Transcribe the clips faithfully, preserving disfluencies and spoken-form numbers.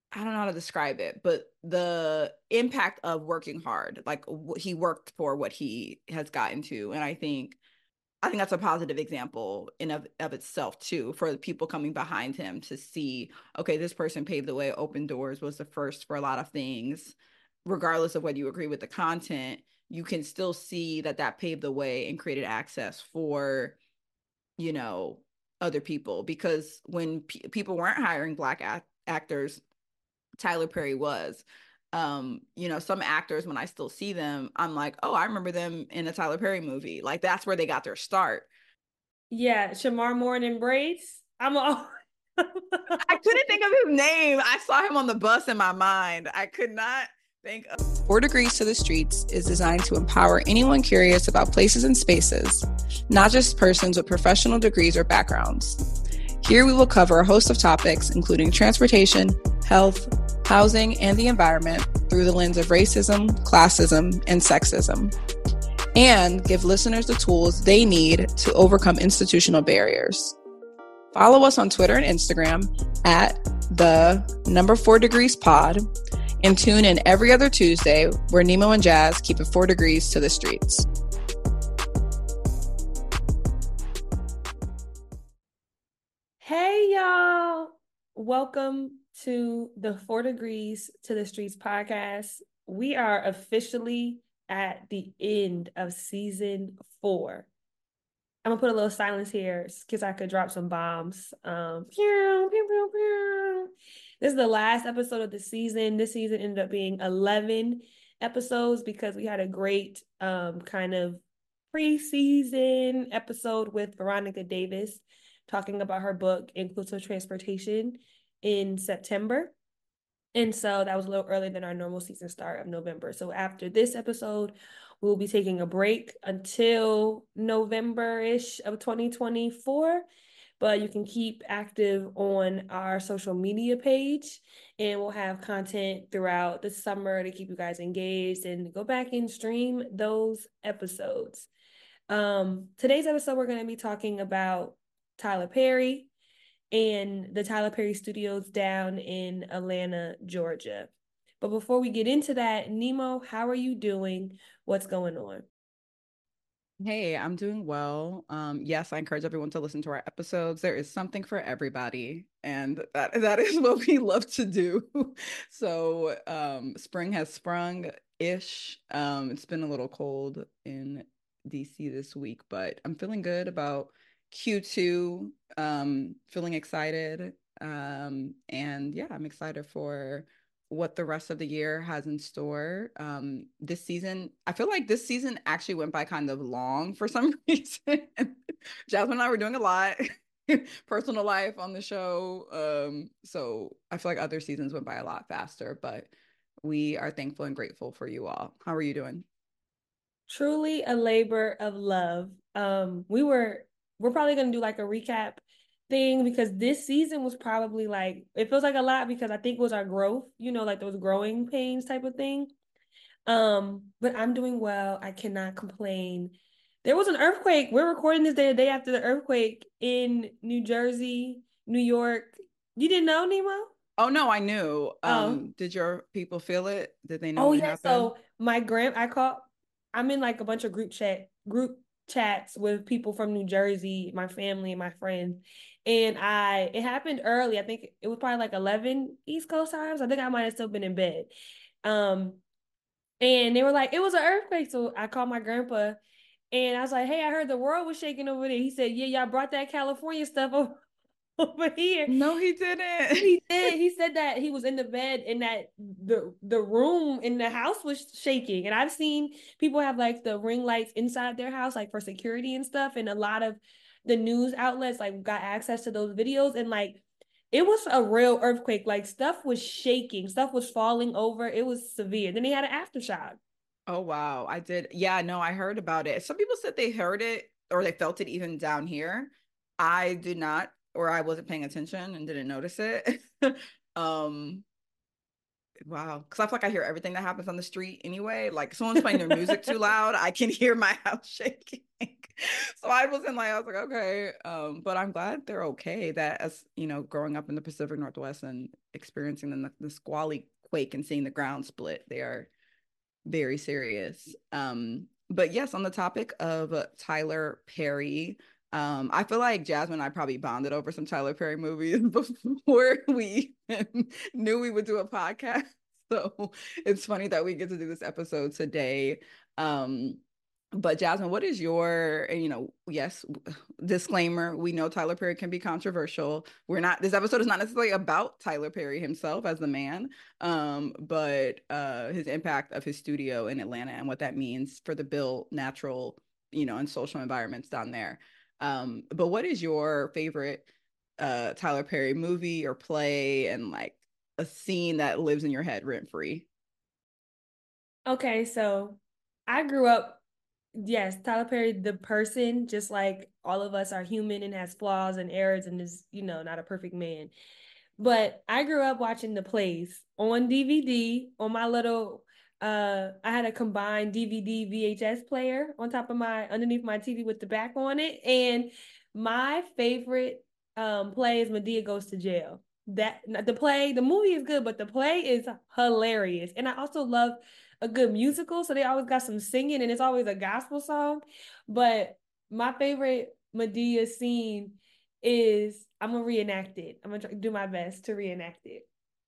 I don't know how to describe it, but the impact of working hard, like he worked for what he has gotten to. And I think I think that's a positive example in of, of itself too, for the people coming behind him to see, okay, this person paved the way, opened doors, was the first for a lot of things. Regardless of whether you agree with the content, you can still see that that paved the way and created access for, you know, other people. Because when pe people weren't hiring black act actors, Tyler Perry was. Um, you know, some actors, when I still see them, I'm like, oh, I remember them in a Tyler Perry movie. Like that's where they got their start. Yeah, Shamar Moore and Embrace. I'm all I couldn't think of his name. I saw him on the bus in my mind. I could not think of. Four Degrees to the Streets is designed to empower anyone curious about places and spaces, not just persons with professional degrees or backgrounds. Here we will cover a host of topics, including transportation, health, housing, and the environment through the lens of racism, classism, and sexism, and give listeners the tools they need to overcome institutional barriers. Follow us on Twitter and Instagram at the number four degrees pod, and tune in every other Tuesday where Nemo and Jazz keep it four degrees to the streets. Hey y'all. Welcome to the Four Degrees to the Streets podcast. We are officially at the end of season four. I'm gonna put a little silence here because I could drop some bombs. Um, pew, pew, pew, pew. This is the last episode of the season. This season ended up being eleven episodes because we had a great um, kind of preseason episode with Veronica Davis talking about her book, Inclusive Transportation, in September. And so that was a little earlier than our normal season start of November. So after this episode, we'll be taking a break until November-ish of twenty twenty-four. But you can keep active on our social media page, and we'll have content throughout the summer to keep you guys engaged and go back and stream those episodes. Um, today's episode, we're going to be talking about Tyler Perry and the Tyler Perry Studios down in Atlanta, Georgia. But before we get into that, Nemo, how are you doing? What's going on? Hey, I'm doing well. Um, yes, I encourage everyone to listen to our episodes. There is something for everybody, and that that is what we love to do. So, um, spring has sprung ish. Um, it's been a little cold in D C this week, but I'm feeling good about Q two. Um, feeling excited. Um, and yeah, I'm excited for what the rest of the year has in store. Um, this season, I feel like this season actually went by kind of long for some reason. Jasmine and I were doing a lot, personal life on the show. Um, so I feel like other seasons went by a lot faster, but we are thankful and grateful for you all. How are you doing? Truly a labor of love. Um, we were we're probably gonna do like a recap thing because this season was probably like it feels like a lot because I think it was our growth, you know, like those growing pains type of thing. Um, but I'm doing well. I cannot complain. There was an earthquake. We're recording this day, the day after the earthquake in New Jersey, New York. You didn't know, Nemo? Oh no, I knew. Oh, Um, did your people feel it? Did they know oh what yeah. happened? So my grand, I call. I'm in like a bunch of group chat group chats with people from New Jersey, my family and my friends. And I, it happened early. I think it was probably like eleven East Coast times. I think I might have still been in bed. Um, and they were like, it was an earthquake. So I called my grandpa and I was like, hey, I heard the world was shaking over there. He said, yeah, y'all brought that California stuff over, over here. No, he didn't. He did. He said that he was in the bed and that the the room in the house was shaking. And I've seen people have like the ring lights inside their house, like for security and stuff. And a lot of the news outlets like got access to those videos. And like it was a real earthquake. Like stuff was shaking, stuff was falling over. It was severe. Then they had an aftershock. Oh wow, I did. Yeah, no, I heard about it. Some people said they heard it or they felt it even down here. I did not, or I wasn't paying attention and didn't notice it. Um, Wow. Because I feel like I hear everything that happens on the street anyway. Like someone's playing their music too loud, I can hear my house shaking. So I wasn't like, I was like, okay. Um, but I'm glad they're okay. That as you know, growing up in the Pacific Northwest and experiencing the, the squally quake and seeing the ground split, they are very serious. Um, but yes, on the topic of uh, Tyler Perry, um, I feel like Jasmine and I probably bonded over some Tyler Perry movies before we knew we would do a podcast. So it's funny that we get to do this episode today. Um, but Jasmine, what is your, you know, yes, disclaimer, we know Tyler Perry can be controversial. We're not, this episode is not necessarily about Tyler Perry himself as the man, um, but uh, his impact of his studio in Atlanta and what that means for the built, natural, you know, and social environments down there. Um, but what is your favorite uh, Tyler Perry movie or play, and like a scene that lives in your head rent free? Okay, so I grew up, yes, Tyler Perry, the person, just like all of us are human and has flaws and errors and is, you know, not a perfect man. But I grew up watching the plays on D V D on my little uh I had a combined D V D V H S player on top of my underneath my T V with the back on it. And my favorite um play is Madea Goes to Jail. That the play, the movie is good, but the play is hilarious. And I also love a good musical. So they always got some singing and it's always a gospel song. But my favorite Madea scene is I'm gonna reenact it. I'm gonna try, do my best to reenact it.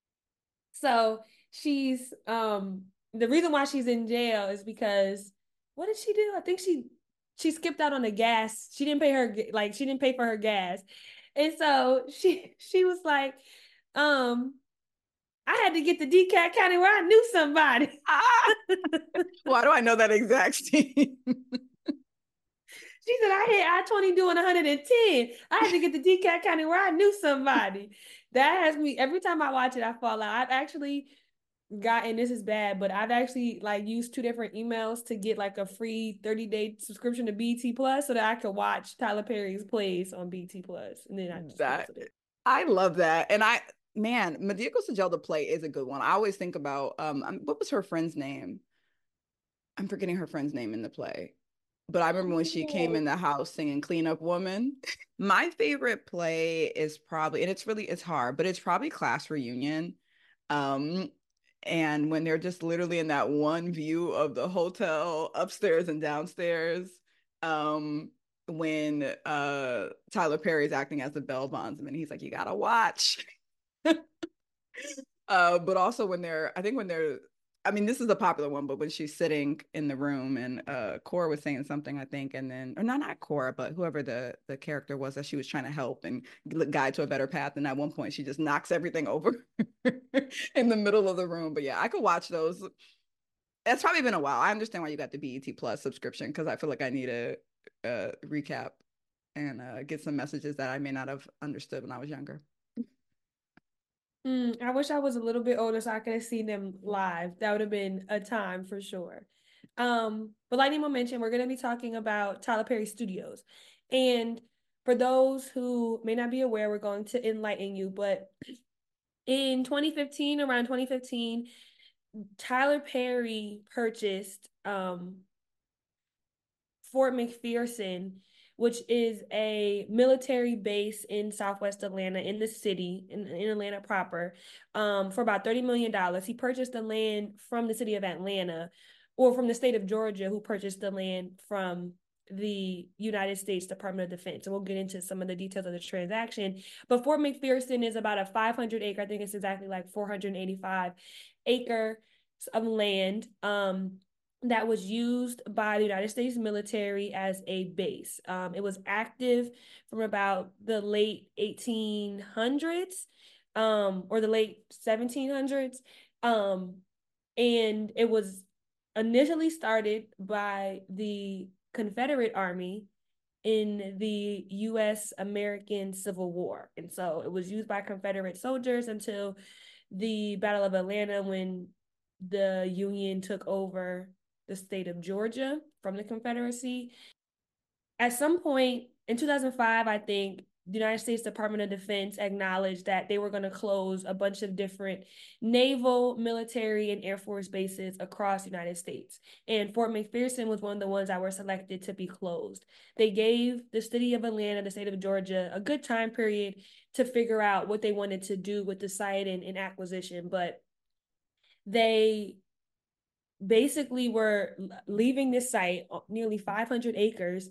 So she's um the reason why she's in jail is because what did she do? I think she she skipped out on the gas. She didn't pay her like she didn't pay for her gas. And so she she was like, um, I had to get to DeKalb County where I knew somebody. Ah, why do I know that exact scene? She said, I hit I twenty doing one hundred ten. I had to get to DeKalb County where I knew somebody. That has me, every time I watch it, I fall out. I've actually gotten, this is bad, but I've actually like used two different emails to get like a free thirty day subscription to B E T Plus so that I could watch Tyler Perry's plays on B E T Plus. And then I just That canceled it. I love that. And I, man, Madea Goes to Jail, the play is a good one. I always think about um um, what was her friend's name? I'm forgetting her friend's name in the play. But I remember when she came in Oh. the house singing Clean Up Woman. My favorite play is probably, and it's really it's hard, but it's probably Class Reunion. Um, and when they're just literally in that one view of the hotel upstairs and downstairs, um, when uh Tyler Perry's acting as the bell bondsman, he's like, you gotta watch. Uh, but also when they're, I think when they're, I mean, this is a popular one, but when she's sitting in the room and uh Cora was saying something, I think, and then, or not, not Cora, but whoever the the character was that she was trying to help and guide to a better path. And at one point, she just knocks everything over in the middle of the room. But yeah, I could watch those. It's probably been a while. I understand why you got the B E T Plus subscription because I feel like I need a, a recap and uh, get some messages that I may not have understood when I was younger. Mm, I wish I was a little bit older so I could have seen them live. That would have been a time for sure. Um, but like Nemo mentioned, we're going to be talking about Tyler Perry Studios. And for those who may not be aware, we're going to enlighten you. But in twenty fifteen, around twenty fifteen, Tyler Perry purchased um, Fort McPherson, which is a military base in Southwest Atlanta, in the city, in, in Atlanta proper, um, for about thirty million dollars. He purchased the land from the city of Atlanta, or from the state of Georgia, who purchased the land from the United States Department of Defense. And we'll get into some of the details of the transaction. But Fort McPherson is about a five hundred acre, I think it's exactly like four hundred eighty-five acre of land. Um, that was used by the United States military as a base. Um, it was active from about the late eighteen hundreds um, or the late seventeen hundreds. Um, and it was initially started by the Confederate Army in the U S American Civil War. And so it was used by Confederate soldiers until the Battle of Atlanta, when the Union took over the state of Georgia from the Confederacy. At some point in two thousand five, I think the United States Department of Defense acknowledged that they were going to close a bunch of different naval, military, and Air Force bases across the United States. And Fort McPherson was one of the ones that were selected to be closed. They gave the city of Atlanta, the state of Georgia, a good time period to figure out what they wanted to do with the site and, and acquisition, but they basically were leaving this site, nearly five hundred acres,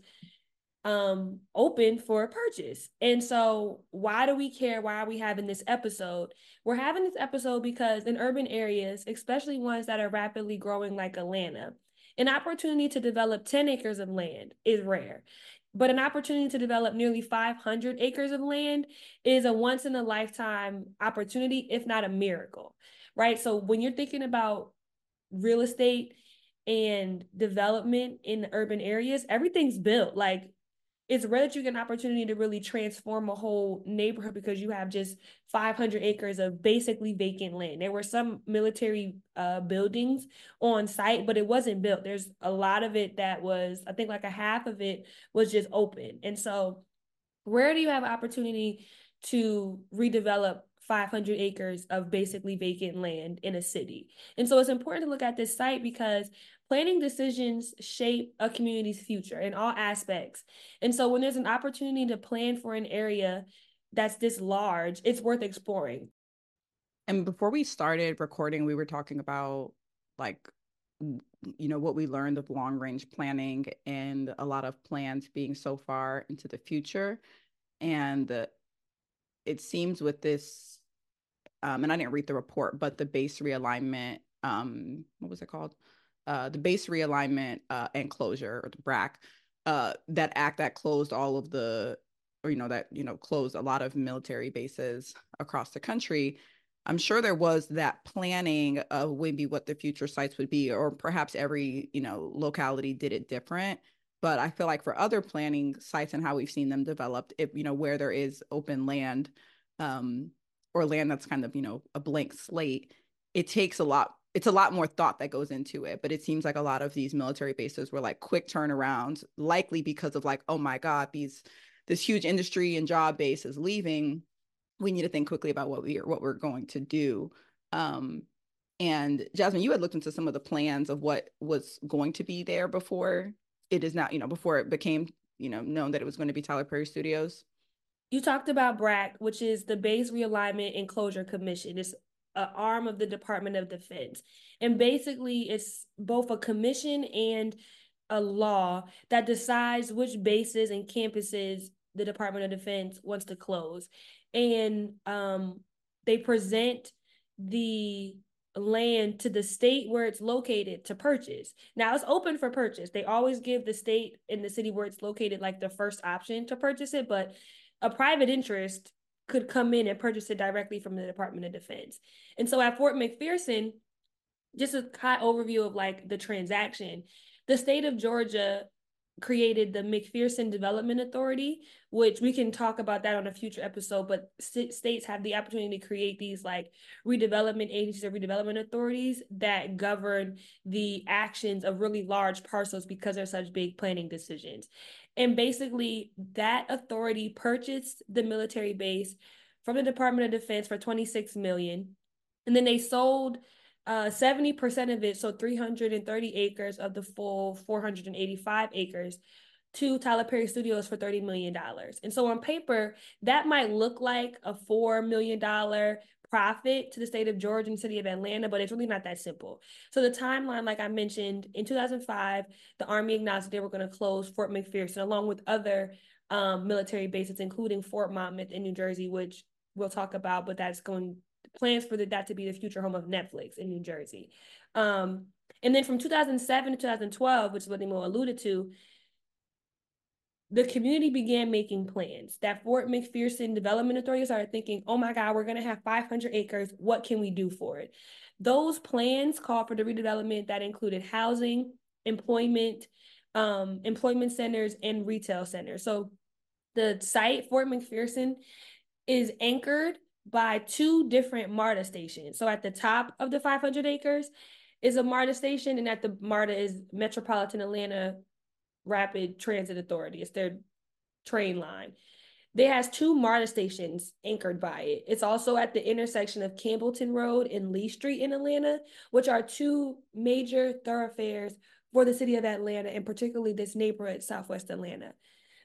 um open for purchase. And so why do we care? Why are we having this episode? We're having this episode because in urban areas, especially ones that are rapidly growing like Atlanta, an opportunity to develop ten acres of land is rare. But an opportunity to develop nearly five hundred acres of land is a once in a lifetime opportunity, if not a miracle, right? So when you're thinking about real estate and development in the urban areas, everything's built. Like, it's rare that you get an opportunity to really transform a whole neighborhood because you have just five hundred acres of basically vacant land. There were some military uh, buildings on site, but it wasn't built. There's a lot of it that was, I think like a half of it was just open. And so where do you have an opportunity to redevelop five hundred acres of basically vacant land in a city? And so it's important to look at this site because planning decisions shape a community's future in all aspects. And so when there's an opportunity to plan for an area that's this large, it's worth exploring. And before we started recording, we were talking about like, you know, what we learned of long range planning and a lot of plans being so far into the future. And uh, it seems with this, um, and I didn't read the report, but the base realignment, um, what was it called? Uh, the base realignment uh, and closure, or the B R A C, uh, that act that closed all of the, or, you know, that, you know, closed a lot of military bases across the country. I'm sure there was that planning of maybe what the future sites would be, or perhaps every, you know, locality did it different. But I feel like for other planning sites and how we've seen them developed, if, you know, where there is open land, um, or land that's kind of, you know, a blank slate, it takes a lot, it's a lot more thought that goes into it. But it seems like a lot of these military bases were like quick turnarounds, likely because of like, oh my God, these, this huge industry and job base is leaving. We need to think quickly about what we are, what we're going to do. Um, and Jasmine, you had looked into some of the plans of what was going to be there before it is not, you know, before it became, you know, known that it was going to be Tyler Perry Studios. You talked about B R A C, which is the Base Realignment and Closure Commission. It's an arm of the Department of Defense. And basically, it's both a commission and a law that decides which bases and campuses the Department of Defense wants to close. And um, they present the land to the state where it's located to purchase. Now it's open for purchase. They always give the state and the city where it's located like the first option to purchase it, but a private interest could come in and purchase it directly from the Department of Defense. And so at Fort McPherson, just a high overview of like the transaction, the state of Georgia created the McPherson Development Authority, which we can talk about that on a future episode, but st- states have the opportunity to create these like redevelopment agencies or redevelopment authorities that govern the actions of really large parcels because they're such big planning decisions. And basically that authority purchased the military base from the Department of Defense for twenty-six million dollars. And then they sold uh, seventy percent of it, so three hundred thirty acres of the full four hundred eighty-five acres, to Tyler Perry Studios for thirty million dollars. And so on paper, that might look like a four million dollars profit to the state of Georgia and city of Atlanta, but it's really not that simple. So the timeline, like I mentioned, in two thousand five, the Army acknowledged that they were going to close Fort McPherson along with other um, military bases, including Fort Monmouth in New Jersey, which we'll talk about, but that's going plans for the, that to be the future home of Netflix in New Jersey. Um, and then from two thousand seven to two thousand twelve, which is what Nemo alluded to, the community began making plans. That Fort McPherson Development Authority started thinking, oh my God, we're going to have five hundred acres. What can we do for it? Those plans called for the redevelopment that included housing, employment, um, employment centers, and retail centers. So the site, Fort McPherson, is anchored by two different MARTA stations. So at the top of the five hundred acres is a MARTA station, and at the MARTA is Metropolitan Atlanta Rapid Transit Authority. It's their train line. They has two MARTA stations anchored by it. It's also at the intersection of Campbellton Road and Lee Street in Atlanta, which are two major thoroughfares for the city of Atlanta, and particularly this neighborhood, Southwest Atlanta.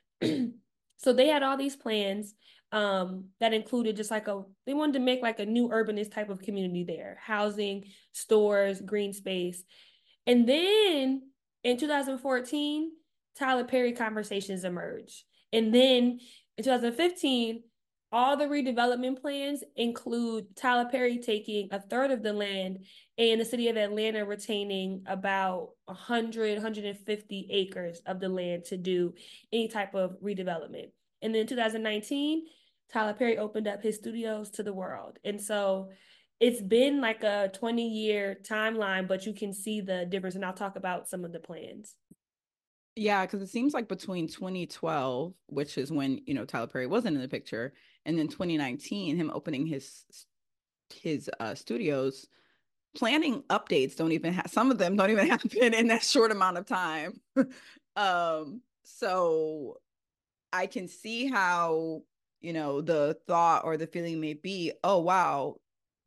So they had all these plans um, that included just like a, they wanted to make like a new urbanist type of community there, housing, stores, green space. And then in two thousand fourteen, Tyler Perry conversations emerged. And then in two thousand fifteen, all the redevelopment plans include Tyler Perry taking a third of the land and the city of Atlanta retaining about one hundred, one hundred fifty acres of the land to do any type of redevelopment. And then in two thousand nineteen, Tyler Perry opened up his studios to the world. And so it's been like a twenty year timeline, but you can see the difference. And I'll talk about some of the plans. Yeah, because it seems like between twenty twelve, which is when, you know, Tyler Perry wasn't in the picture, and then twenty nineteen, him opening his his uh, studios, planning updates don't even have, some of them don't even happen in that short amount of time. um, so I can see how, you know, the thought or the feeling may be, oh wow,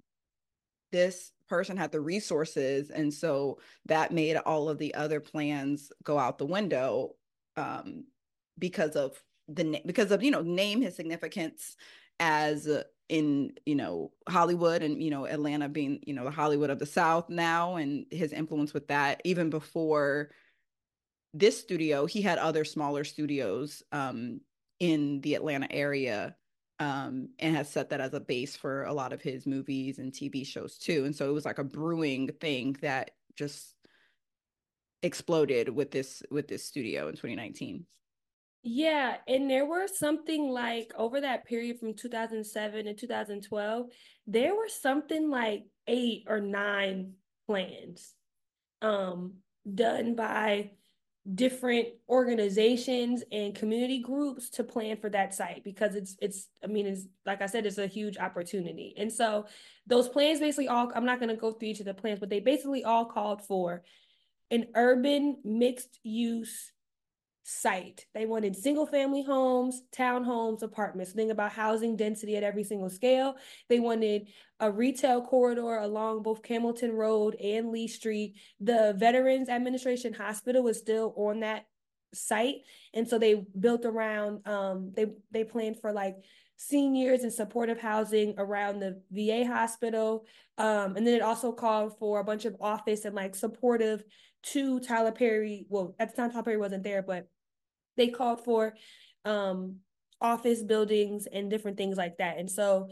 this person had the resources, and so that made all of the other plans go out the window, um, because of the because of, you know, name his significance as uh, in, you know, Hollywood, and, you know, Atlanta being, you know, the Hollywood of the South now, and his influence with that. Even before this studio, he had other smaller studios um, in the Atlanta area, um, and has set that as a base for a lot of his movies and T V shows too. And so it was like a brewing thing that just exploded with this with this studio in twenty nineteen. Yeah, and there were something like over that period from two thousand seven to two thousand twelve, there were something like eight or nine plans um done by different organizations and community groups to plan for that site because it's it's I mean it's like I said, it's a huge opportunity. And so those plans basically all, I'm not going to go through each of the plans, but they basically all called for an urban mixed use site. They wanted single family homes, townhomes, apartments. Think about housing density at every single scale. They wanted a retail corridor along both Campbellton Road and Lee Street. The Veterans Administration Hospital was still on that site. And so they built around, um, they they planned for like seniors and supportive housing around the V A hospital. Um, and then it also called for a bunch of office and like supportive to Tyler Perry. Well, at the time Tyler Perry wasn't there, but they called for um, office buildings and different things like that. And so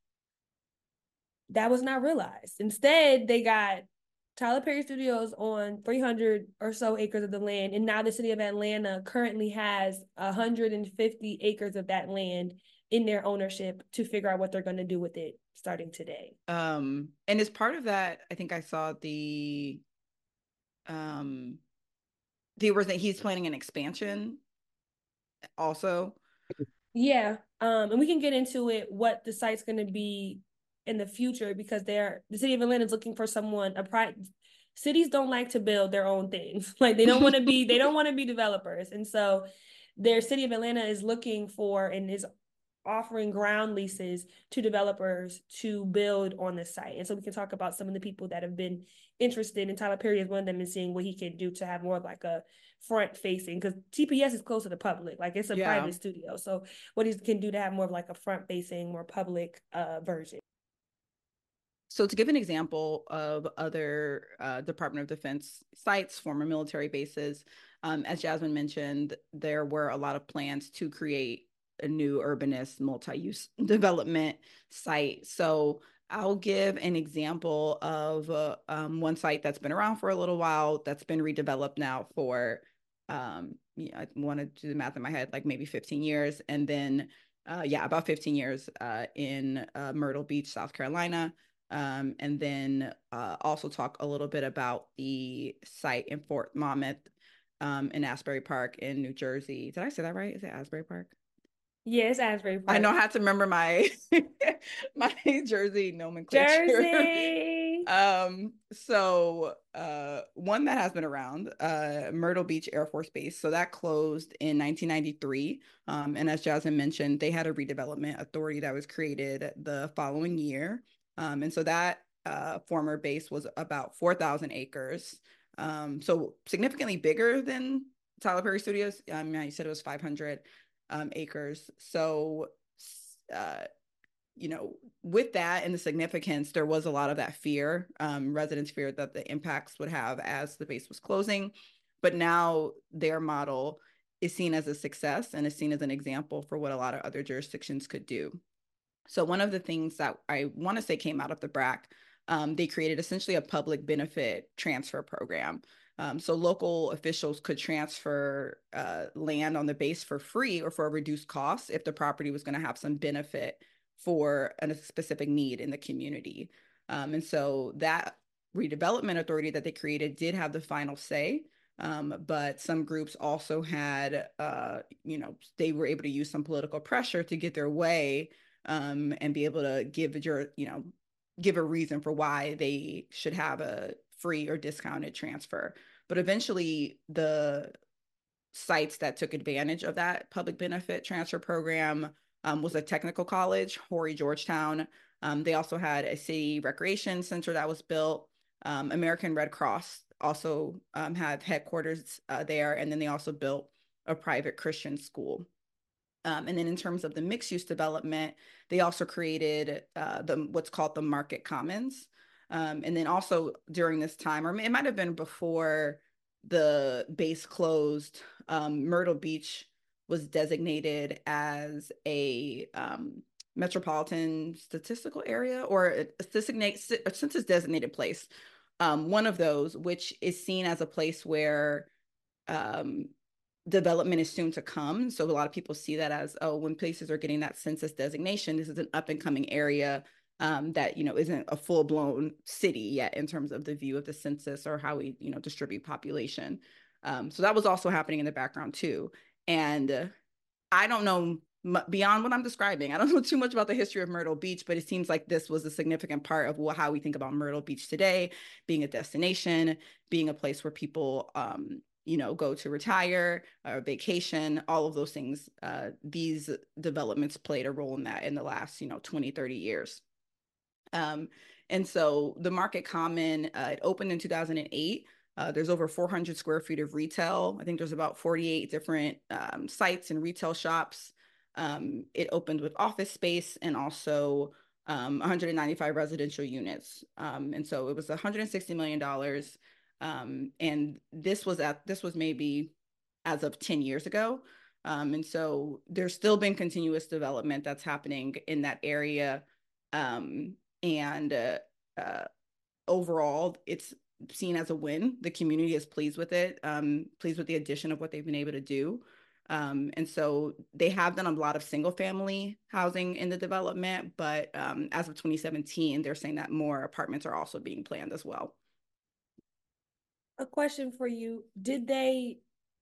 that was not realized. Instead, they got Tyler Perry Studios on three hundred or so acres of the land. And now the city of Atlanta currently has one hundred fifty acres of that land in their ownership to figure out what they're going to do with it starting today. Um, and as part of that, I think I saw the um the was that he's planning an expansion also. Yeah. Um, and we can get into it, what the site's going to be in the future, because they're the city of Atlanta is looking for someone, a pri cities don't like to build their own things. Like they don't want to be, they don't want to be developers. And so their city of Atlanta is looking for and is offering ground leases to developers to build on the site. And so we can talk about some of the people that have been interested, and Tyler Perry is one of them, and seeing what he can do to have more of like a front facing, because T P S is close to the public, like it's a Yeah. private studio. So what he can do to have more of like a front facing, more public uh version. So to give an example of other uh, Department of Defense sites, former military bases, um, as Jasmine mentioned, there were a lot of plans to create a new urbanist multi-use development site. So I'll give an example of uh, um, one site that's been around for a little while, that's been redeveloped now for, um, you know, I want to do the math in my head, like maybe fifteen years. And then, uh, yeah, about fifteen years uh, in uh, Myrtle Beach, South Carolina. Um, and then uh, also talk a little bit about the site in Fort Monmouth, um, in Asbury Park in New Jersey. Did I say that right? Is it Asbury Park? Yes, Asbury I Park. know I have to remember my my Jersey nomenclature. Jersey. Um, so uh one that has been around, uh Myrtle Beach Air Force Base. So that closed in nineteen ninety-three. Um, and as Jasmine mentioned, they had a redevelopment authority that was created the following year. Um, and so that uh former base was about four thousand acres. Um, so significantly bigger than Tyler Perry Studios. I mean, you said it was five hundred um acres. So uh you know, with that and the significance, there was a lot of that fear. Um, residents feared that the impacts would have as the base was closing. But now their model is seen as a success and is seen as an example for what a lot of other jurisdictions could do. So, one of the things that I want to say came out of the B R A C, um, they created essentially a public benefit transfer program. Um, so, local officials could transfer uh, land on the base for free or for a reduced cost if the property was going to have some benefit for a specific need in the community. Um, and so that redevelopment authority that they created did have the final say. Um, but some groups also had, uh, you know, they were able to use some political pressure to get their way, um, and be able to give your, you know, give a reason for why they should have a free or discounted transfer. But eventually, the sites that took advantage of that public benefit transfer program um, was a technical college, Horry Georgetown. Um, they also had a city recreation center that was built. Um, American Red Cross also um, had headquarters uh, there, and then they also built a private Christian school. Um, and then in terms of the mixed use development, they also created uh, the what's called the Market Commons. Um, and then also during this time, or it might have been before the base closed, um, Myrtle Beach was designated as a um, metropolitan statistical area or a, a, a census designated place. Um, one of those, which is seen as a place where um, development is soon to come. So a lot of people see that as, oh, when places are getting that census designation, this is an up and coming area um, that, you know, isn't a full blown city yet in terms of the view of the census or how we, you know, distribute population. Um, so that was also happening in the background too. And uh, I don't know beyond what I'm describing. I don't know too much about the history of Myrtle Beach, but it seems like this was a significant part of how we think about Myrtle Beach today, being a destination, being a place where people, um, you know, go to retire or vacation, all of those things. Uh, these developments played a role in that in the last, you know, twenty, thirty years. Um, and so the Market Common, uh, it opened in two thousand eight. Uh, there's over four hundred square feet of retail. I think there's about forty-eight different um, sites and retail shops. Um, it opened with office space and also um, one hundred ninety-five residential units. Um, and so it was one hundred sixty million dollars. Um, and this was at this was maybe as of ten years ago. Um, and so there's still been continuous development that's happening in that area. Um, and uh, uh, overall, it's seen as a win. The community is pleased with it, um, pleased with the addition of what they've been able to do. Um, and so they have done a lot of single family housing in the development, but um, as of twenty seventeen, they're saying that more apartments are also being planned as well. A question for you. Did they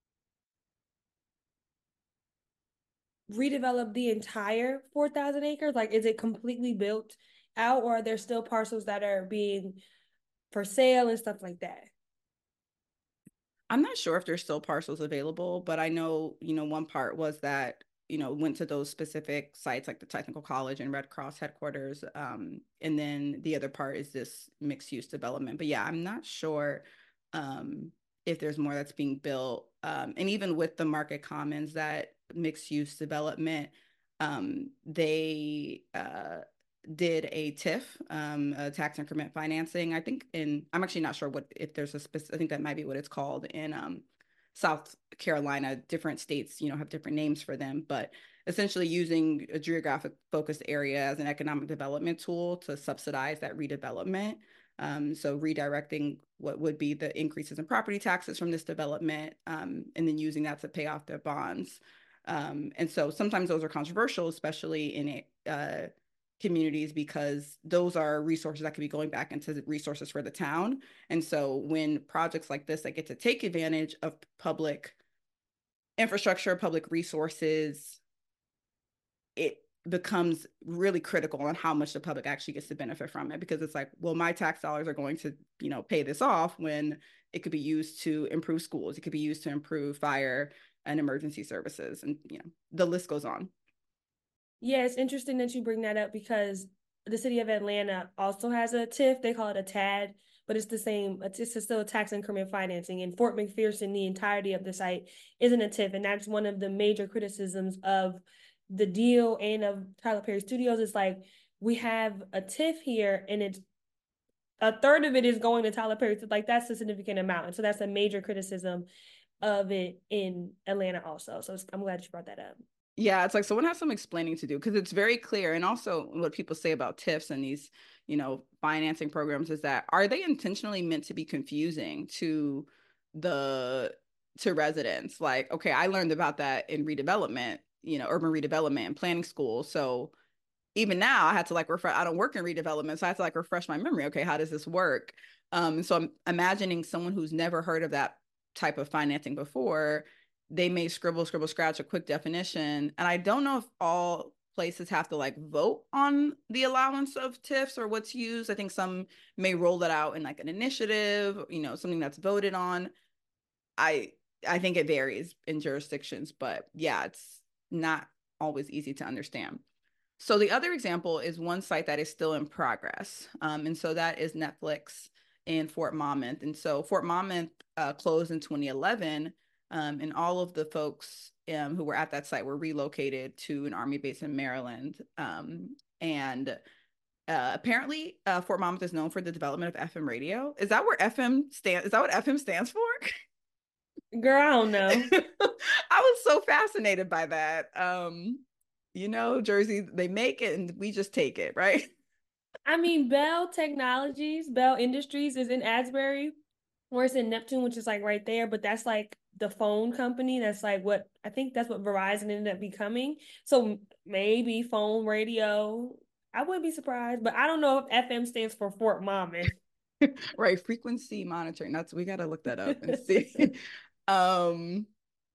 redevelop the entire four thousand acres? Like, is it completely built out, or are there still parcels that are being for sale and stuff like that? I'm not sure if there's still parcels available, but I know, you know, one part was that, you know, went to those specific sites like the Technical College and Red Cross headquarters. Um, and then the other part is this mixed use development. But yeah, I'm not sure um, if there's more that's being built. Um, and even with the Market Commons, that mixed use development, um, they uh, did a T I F, um, a tax increment financing. I think in, I'm actually not sure what, if there's a specific, I think that might be what it's called in um, South Carolina. Different states, you know, have different names for them, but essentially using a geographic focused area as an economic development tool to subsidize that redevelopment. Um, so redirecting what would be the increases in property taxes from this development, um, and then using that to pay off their bonds. Um, and so sometimes those are controversial, especially in a, uh, communities, because those are resources that could be going back into the resources for the town. And so when projects like this that get to take advantage of public infrastructure, public resources, it becomes really critical on how much the public actually gets to benefit from it, because it's like, well, my tax dollars are going to, you know, pay this off, when it could be used to improve schools, it could be used to improve fire and emergency services, and you know, the list goes on. Yeah, it's interesting that you bring that up because the city of Atlanta also has a T I F. They call it a T A D, but it's the same. It's still a tax increment financing. And Fort McPherson, the entirety of the site isn't a T I F. And that's one of the major criticisms of the deal and of Tyler Perry Studios. It's like, we have a T I F here and it's a third of it is going to Tyler Perry. So like, that's a significant amount. And so that's a major criticism of it in Atlanta also. So I'm glad you brought that up. Yeah, it's like someone has some explaining to do, because it's very clear. And also what people say about T I Fs and these, you know, financing programs is that, are they intentionally meant to be confusing to the to residents? Like, okay, I learned about that in redevelopment, you know, urban redevelopment and planning school. So even now I had to like refresh, I don't work in redevelopment, so I had to like refresh my memory. Okay, how does this work? Um, so I'm imagining someone who's never heard of that type of financing before, they may scribble, scribble, scratch a quick definition. And I don't know if all places have to like vote on the allowance of T I Fs or what's used. I think some may roll it out in like an initiative, you know, something that's voted on. I I think it varies in jurisdictions, but yeah, it's not always easy to understand. So the other example is one site that is still in progress. Um, and so that is Netflix in Fort Monmouth. And so Fort Monmouth uh, closed in twenty eleven, um, and all of the folks um, who were at that site were relocated to an Army base in Maryland. Um, and uh, apparently, uh, Fort Monmouth is known for the development of F M radio. Is that where F M stands? Is that what F M stands for? Girl, I don't know. I was so fascinated by that. Um, you know, Jersey, they make it and we just take it, right? I mean, Bell Technologies, Bell Industries is in Asbury, or it's in Neptune, which is like right there, but that's like the phone company. That's like what I think that's what Verizon ended up becoming. So maybe phone radio. I wouldn't be surprised, but I don't know if F M stands for Fort Monmouth. Right, frequency monitoring. That's we got to look that up and see. um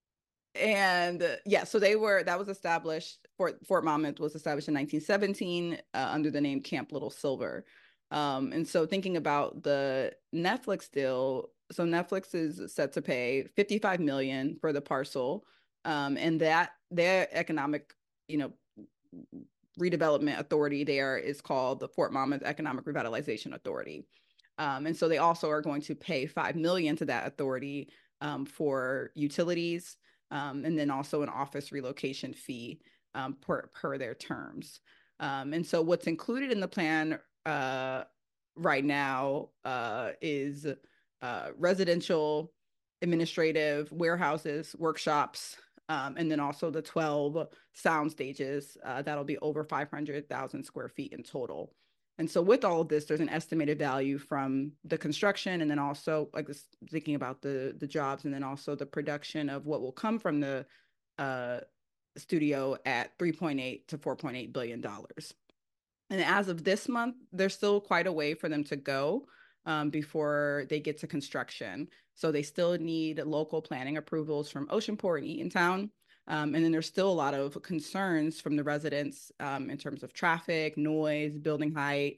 and uh, yeah, so they were that was established. Fort Fort Monmouth was established in nineteen seventeen uh, under the name Camp Little Silver. Um, and so thinking about the Netflix deal, so Netflix is set to pay fifty-five million for the parcel, um, and that their economic, you know, redevelopment authority there is called the Fort Monmouth Economic Revitalization Authority. Um, and so they also are going to pay five million to that authority um, for utilities, um, and then also an office relocation fee um, per, per their terms. Um, and so what's included in the plan uh, right now uh, is uh, residential, administrative, warehouses, workshops, um, and then also the twelve sound stages uh, that'll be over five hundred thousand square feet in total. And so with all of this, there's an estimated value from the construction, and then also like this, thinking about the the jobs, and then also the production of what will come from the uh, studio at three point eight to four point eight billion dollars. And as of this month, there's still quite a way for them to go um, before they get to construction. So they still need local planning approvals from Oceanport and Eatontown. Um, and then there's still a lot of concerns from the residents um, in terms of traffic, noise, building height,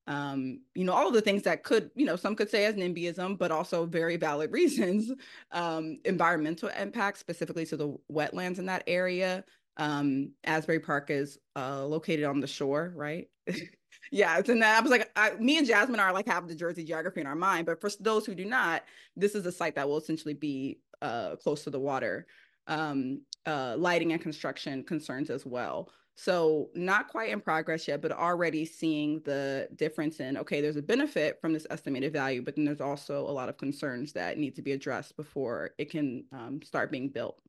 um, you know, all of the things that could, you know, some could say as NIMBYism, but also very valid reasons, um, environmental impacts, specifically to the wetlands in that area. Um, Asbury Park is uh, located on the shore, right? Yeah, it's in that. I was like, I, me and Jasmine are like have the Jersey geography in our mind, but for those who do not, this is a site that will essentially be uh, close to the water. Um, uh, lighting and construction concerns as well. So not quite in progress yet, but already seeing the difference in, okay, there's a benefit from this estimated value, but then there's also a lot of concerns that need to be addressed before it can um, start being built.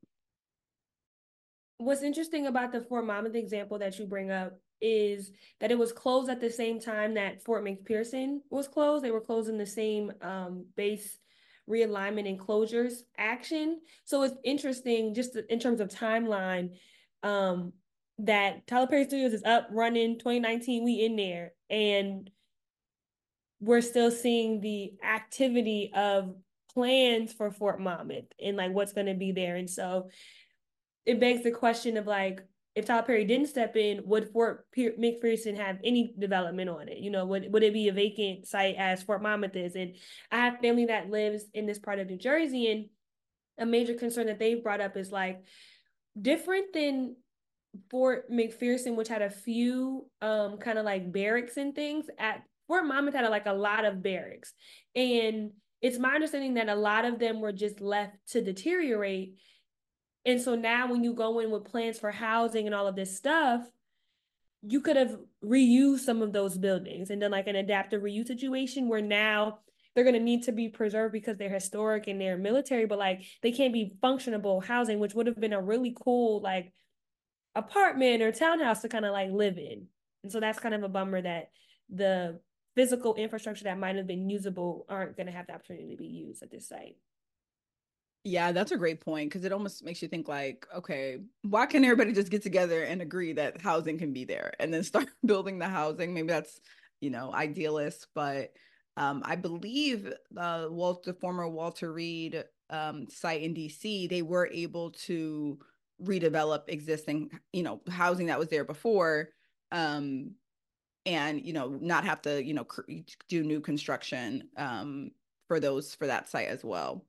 What's interesting about the Fort Monmouth example that you bring up is that it was closed at the same time that Fort McPherson was closed. They were closed in the same um, base realignment and closures action. So it's interesting just in terms of timeline um, that Tyler Perry Studios is up running twenty nineteen, we in there, and we're still seeing the activity of plans for Fort Monmouth and like what's going to be there. And so it begs the question of like, if Tyler Perry didn't step in, would Fort McPherson have any development on it? You know, would would it be a vacant site as Fort Monmouth is? And I have family that lives in this part of New Jersey, and a major concern that they've brought up is like different than Fort McPherson, which had a few um kind of like barracks and things. At Fort Monmouth had like a lot of barracks, and it's my understanding that a lot of them were just left to deteriorate. And so now when you go in with plans for housing and all of this stuff, you could have reused some of those buildings and done like an adaptive reuse situation where now they're going to need to be preserved because they're historic and they're military, but like they can't be functionable housing, which would have been a really cool like apartment or townhouse to kind of like live in. And so that's kind of a bummer that the physical infrastructure that might have been usable aren't going to have the opportunity to be used at this site. Yeah, that's a great point because it almost makes you think like, okay, why can't everybody just get together and agree that housing can be there and then start building the housing? Maybe that's, you know, idealist, but um, I believe uh, Walter, the former Walter Reed um, site in D C, they were able to redevelop existing, you know, housing that was there before, um, and you know, not have to, you know, do new construction um, for those for that site as well.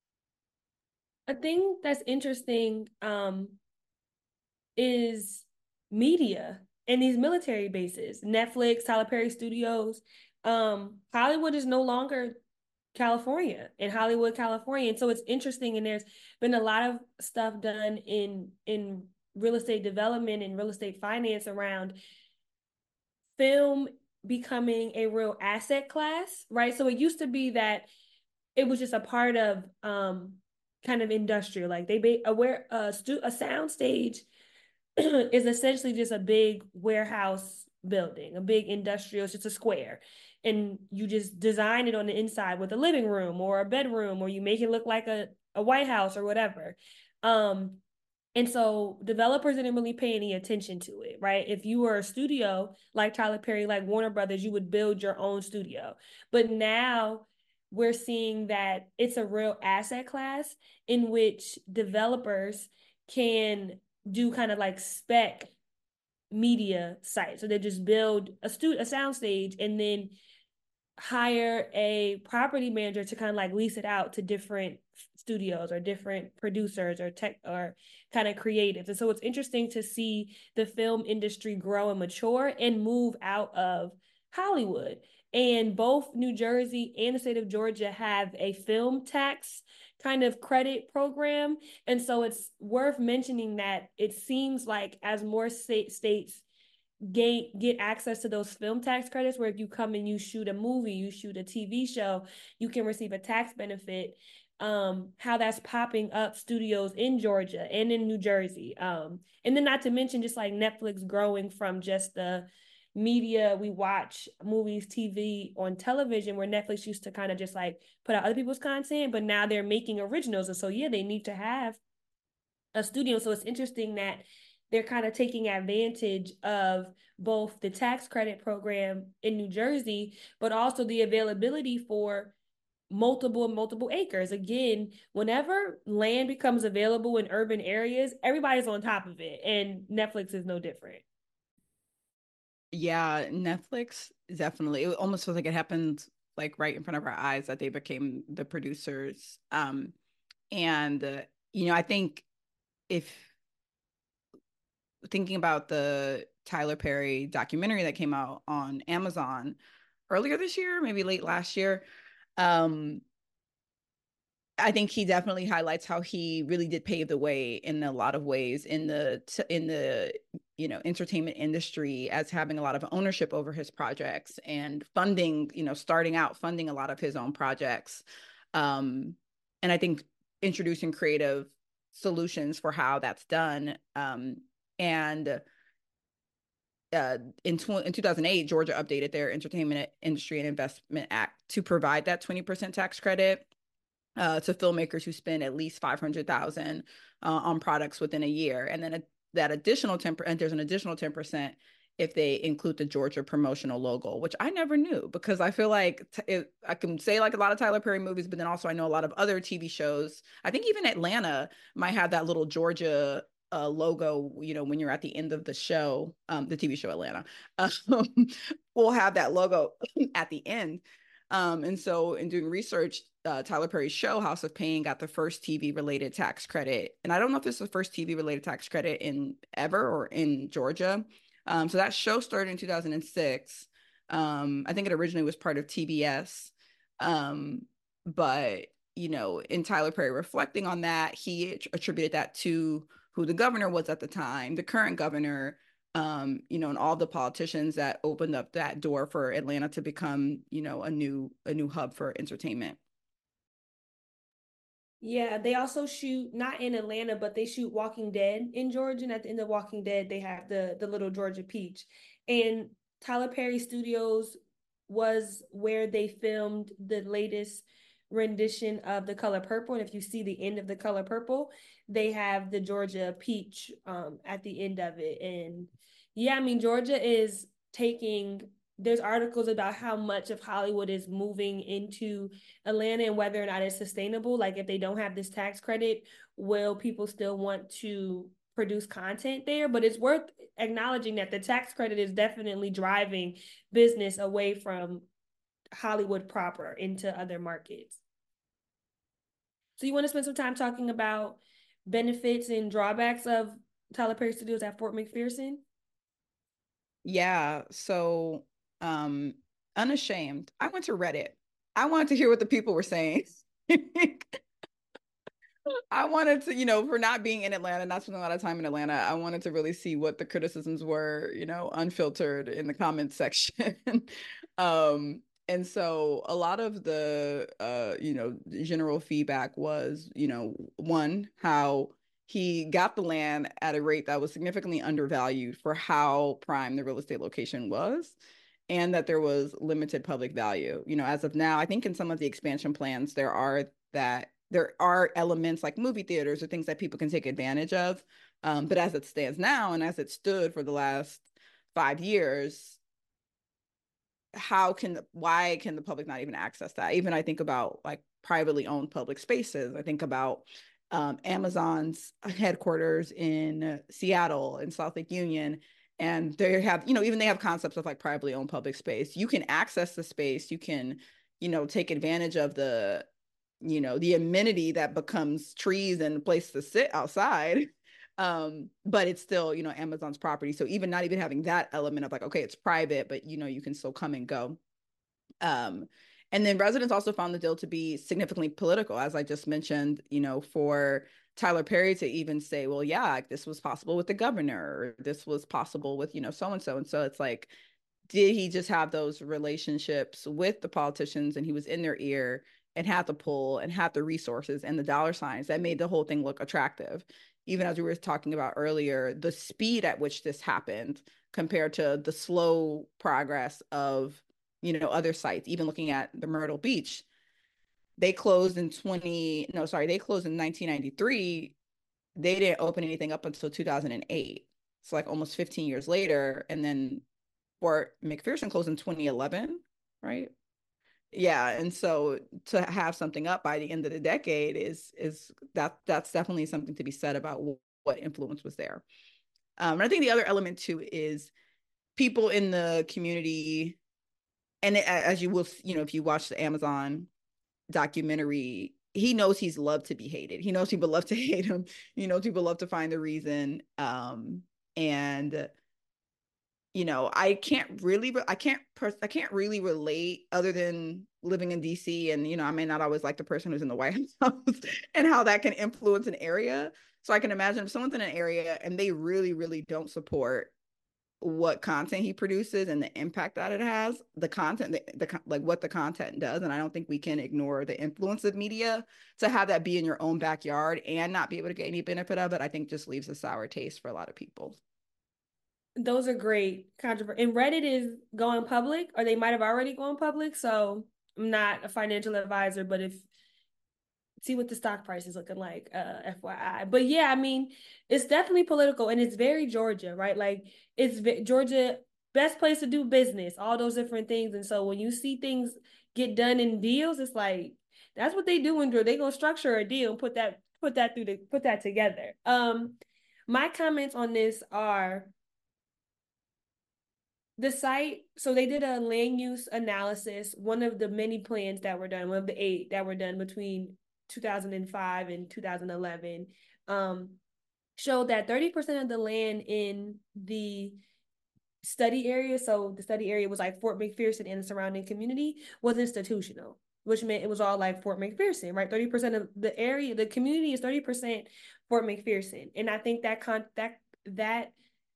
A thing that's interesting um, is media and these military bases, Netflix, Tyler Perry Studios. Um, Hollywood is no longer California, in Hollywood, California. And so it's interesting. And there's been a lot of stuff done in in real estate development and real estate finance around film becoming a real asset class, right? So it used to be that it was just a part of um kind of industrial, like they be aware uh stu- a sound stage is essentially just a big warehouse building, a big industrial, it's just a square. And you just design it on the inside with a living room or a bedroom, or you make it look like a, a White House or whatever. Um, and so developers didn't really pay any attention to it, right? If you were a studio like Tyler Perry, like Warner Brothers, you would build your own studio. But now we're seeing that it's a real asset class in which developers can do kind of like spec media sites. So they just build a stu a soundstage and then hire a property manager to kind of like lease it out to different studios or different producers or tech or kind of creatives. And so it's interesting to see the film industry grow and mature and move out of Hollywood. And both New Jersey and the state of Georgia have a film tax kind of credit program. And so it's worth mentioning that it seems like as more state states gain get access to those film tax credits, where if you come and you shoot a movie, you shoot a T V show, you can receive a tax benefit. Um, how that's popping up studios in Georgia and in New Jersey. Um, and then not to mention just like Netflix growing from just the media we watch movies, T V on television, where Netflix used to kind of just like put out other people's content, but now they're making originals. And so yeah, they need to have a studio. So it's interesting that they're kind of taking advantage of both the tax credit program in New Jersey, but also the availability for multiple multiple acres. Again, whenever land becomes available in urban areas, everybody's on top of it, and Netflix is no different. Yeah, Netflix definitely. It almost feels like it happened like right in front of our eyes that they became the producers. Um, and uh, you know, I think if thinking about the Tyler Perry documentary that came out on Amazon earlier this year, maybe late last year, um, I think he definitely highlights how he really did pave the way in a lot of ways in the in the you know entertainment industry, as having a lot of ownership over his projects and funding, you know, starting out funding a lot of his own projects, um, and I think introducing creative solutions for how that's done. Um, and uh, in, tw- in two thousand eight, Georgia updated their Entertainment Industry and Investment Act to provide that twenty percent tax credit uh, to filmmakers who spend at least five hundred thousand dollars uh, on products within a year. And then a, that additional ten percent, there's an additional ten percent if they include the Georgia promotional logo, which I never knew, because I feel like t- it, I can say like a lot of Tyler Perry movies, but then also I know a lot of other T V shows. I think even Atlanta might have that little Georgia uh, logo, you know, when you're at the end of the show, um, the T V show Atlanta, um, will have that logo at the end. Um, and so in doing research, uh, Tyler Perry's show, House of Pain, got the first T V related tax credit. And I don't know if this is the first T V related tax credit in ever or in Georgia. Um, so that show started in two thousand six. Um, I think it originally was part of T B S. Um, but, you know, in Tyler Perry reflecting on that, he attributed that to who the governor was at the time, the current governor, um, you know, and all the politicians that opened up that door for Atlanta to become, you know, a new a new hub for entertainment. Yeah, they also shoot not in Atlanta, but they shoot Walking Dead in Georgia. And at the end of Walking Dead, they have the the little Georgia peach. And Tyler Perry Studios was where they filmed the latest rendition of The Color Purple. And if you see the end of The Color Purple, they have the Georgia peach um, at the end of it. And yeah, I mean, Georgia is taking, there's articles about how much of Hollywood is moving into Atlanta and whether or not it's sustainable. Like if they don't have this tax credit, will people still want to produce content there? But it's worth acknowledging that the tax credit is definitely driving business away from Hollywood proper into other markets. So you want to spend some time talking about benefits and drawbacks of Tyler Perry Studios at Fort McPherson? Yeah. So, um, unashamed, I went to Reddit. I wanted to hear what the people were saying. I wanted to, you know, for not being in Atlanta, not spending a lot of time in Atlanta, I wanted to really see what the criticisms were, you know, unfiltered in the comments section. um, and so a lot of the, uh, you know, general feedback was, you know, one, how he got the land at a rate that was significantly undervalued for how prime the real estate location was, and that there was limited public value. You know, as of now, I think in some of the expansion plans, there are that there are elements like movie theaters or things that people can take advantage of. Um, but as it stands now, and as it stood for the last five years, how can why can the public not even access that? Even I think about like privately owned public spaces. I think about um, Amazon's headquarters in Seattle and South Lake Union. And they have, you know, even they have concepts of like privately owned public space. You can access the space, you can, you know, take advantage of the, you know, the amenity that becomes trees and a place to sit outside. Um, but it's still, you know, Amazon's property. So even not even having that element of like, okay, it's private, but you know, you can still come and go. Um, and then residents also found the deal to be significantly political, as I just mentioned, you know, for Tyler Perry to even say, well, yeah, this was possible with the governor, or this was possible with, you know, so and so. And so it's like, did he just have those relationships with the politicians and he was in their ear and had the pull and had the resources and the dollar signs that made the whole thing look attractive? Even as we were talking about earlier, the speed at which this happened compared to the slow progress of, you know, other sites, even looking at the Myrtle Beach, they closed in twenty, no, sorry, they closed in nineteen ninety-three. They didn't open anything up until two thousand eight. It's like almost fifteen years later. And then Fort McPherson closed in twenty eleven, right? Yeah, and so to have something up by the end of the decade is is that that's definitely something to be said about what influence was there. Um, and I think the other element too is people in the community, and it, as you will, you know, if you watch the Amazon documentary, he knows he's loved to be hated. He knows people love to hate him. He knows people love to find the reason. Um, and you know, I can't really, I can't, I can't really relate other than living in D C. And, you know, I may not always like the person who's in the White House and how that can influence an area. So I can imagine if someone's in an area and they really, really don't support what content he produces and the impact that it has, the content, the, the like what the content does. And I don't think we can ignore the influence of media. To have that be in your own backyard and not be able to get any benefit of it, I think just leaves a sour taste for a lot of people. Those are great controversy. And Reddit is going public, or they might have already gone public. So I'm not a financial advisor, but if see what the stock price is looking like, uh, F Y I. But yeah, I mean, it's definitely political and it's very Georgia, right? Like it's Georgia, best place to do business, all those different things. And so when you see things get done in deals, it's like that's what they do in Georgia. They gonna structure a deal and put that put that through the put that together. Um, My comments on this are the site, so they did a land use analysis, one of the many plans that were done, one of the eight that were done between two thousand five and two thousand eleven, um, showed that thirty percent of the land in the study area, so the study area was like Fort McPherson and the surrounding community, was institutional, which meant it was all like Fort McPherson, right? thirty percent of the area, the community is thirty percent Fort McPherson. And I think that con that that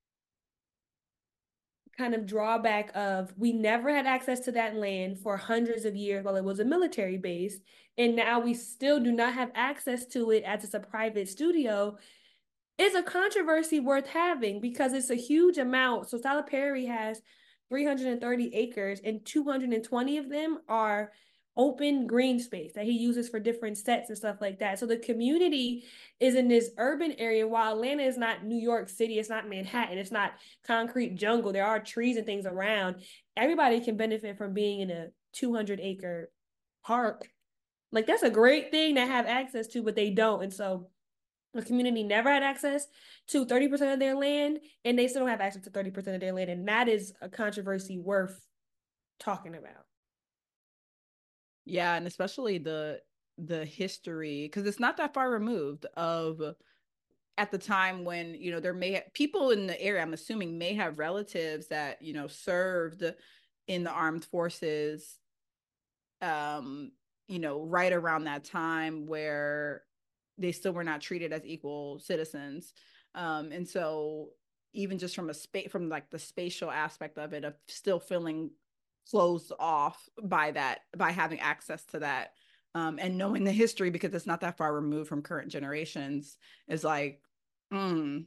kind of drawback of we never had access to that land for hundreds of years while it was a military base, and now we still do not have access to it as it's a private studio, is a controversy worth having because it's a huge amount. So Tyler Perry has three hundred thirty acres, and two hundred twenty of them are open green space that he uses for different sets and stuff like that. So the community is in this urban area, while Atlanta is not New York City, it's not Manhattan, it's not concrete jungle. There are trees and things around. Everybody can benefit from being in a two hundred acre park. Like, that's a great thing to have access to, but they don't. And so the community never had access to thirty percent of their land, and they still don't have access to thirty percent of their land. And that is a controversy worth talking about. Yeah, and especially the the history, because it's not that far removed of at the time when, you know, there may have, people in the area, I'm assuming, may have relatives that, you know, served in the armed forces, um, you know, right around that time where they still were not treated as equal citizens. Um, and so even just from a space, from like the spatial aspect of it, of still feeling closed off by that, by having access to that, um, and knowing the history because it's not that far removed from current generations, is like, mm.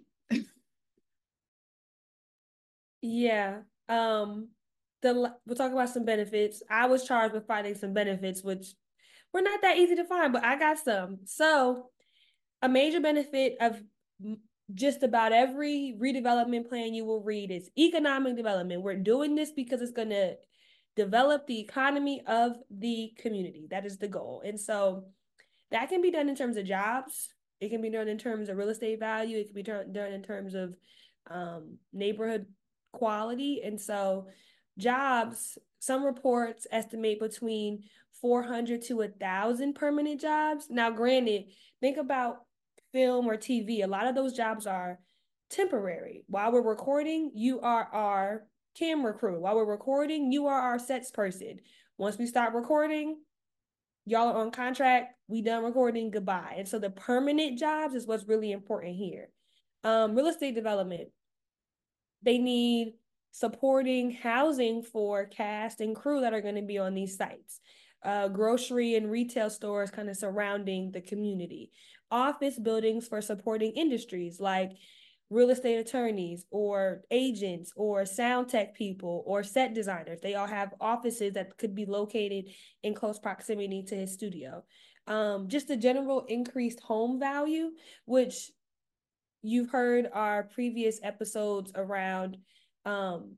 Yeah. Um, the we'll talk about some benefits. I was charged with finding some benefits, which were not that easy to find, but I got some. So, a major benefit of just about every redevelopment plan you will read is economic development. We're doing this because it's going to develop the economy of the community. That is the goal. And so that can be done in terms of jobs. It can be done in terms of real estate value. It can be done in terms of um, neighborhood quality. And so jobs, some reports estimate between four hundred to one thousand permanent jobs. Now, granted, think about film or T V. A lot of those jobs are temporary. While we're recording, you are our camera crew. While we're recording, you are our sets person. Once we start recording, y'all are on contract, we done recording, goodbye. And so the permanent jobs is what's really important here. Um, real estate development, they need supporting housing for cast and crew that are going to be on these sites. Uh, grocery and retail stores kind of surrounding the community. Office buildings for supporting industries like real estate attorneys or agents or sound tech people or set designers. They all have offices that could be located in close proximity to his studio. Um, just a general increased home value, which you've heard our previous episodes around um,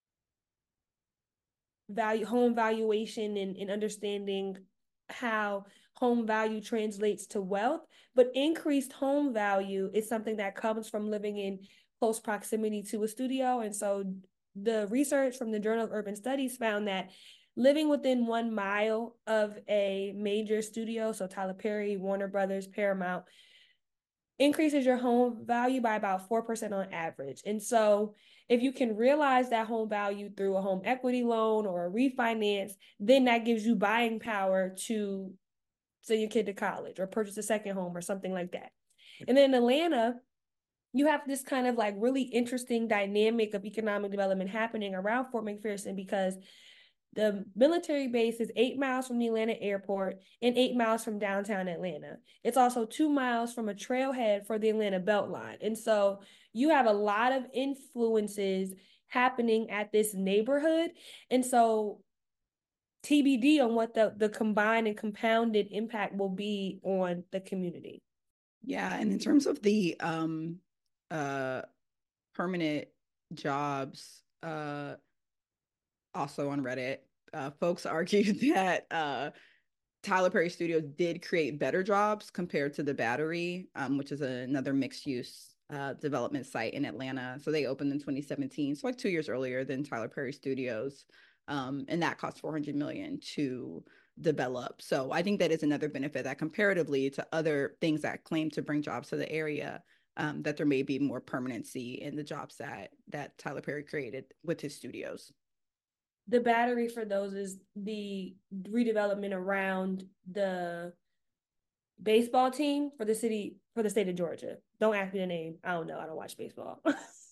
value, home valuation, and, and understanding how home value translates to wealth. But increased home value is something that comes from living in close proximity to a studio. And so the research from the Journal of Urban Studies found that living within one mile of a major studio, so Tyler Perry, Warner Brothers, Paramount, increases your home value by about four percent on average. And so if you can realize that home value through a home equity loan or a refinance, then that gives you buying power to send your kid to college or purchase a second home or something like that. And then in Atlanta, you have this kind of like really interesting dynamic of economic development happening around Fort McPherson because the military base is eight miles from the Atlanta airport and eight miles from downtown Atlanta. It's also two miles from a trailhead for the Atlanta Beltline. And so you have a lot of influences happening at this neighborhood. And so T B D on what the, the combined and compounded impact will be on the community. Yeah, and in terms of the um uh permanent jobs, uh also on Reddit, uh folks argued that uh Tyler Perry Studios did create better jobs compared to the Battery, um, which is a, another mixed use uh, development site in Atlanta. So they opened in twenty seventeen, so like two years earlier than Tyler Perry Studios. Um, and that cost four hundred million dollars to develop. So I think that is another benefit that comparatively to other things that claim to bring jobs to the area, um, that there may be more permanency in the jobs that that Tyler Perry created with his studios. The battery for those is the redevelopment around the baseball team for the city for the state of Georgia. Don't ask me the name. I don't know. I don't watch baseball.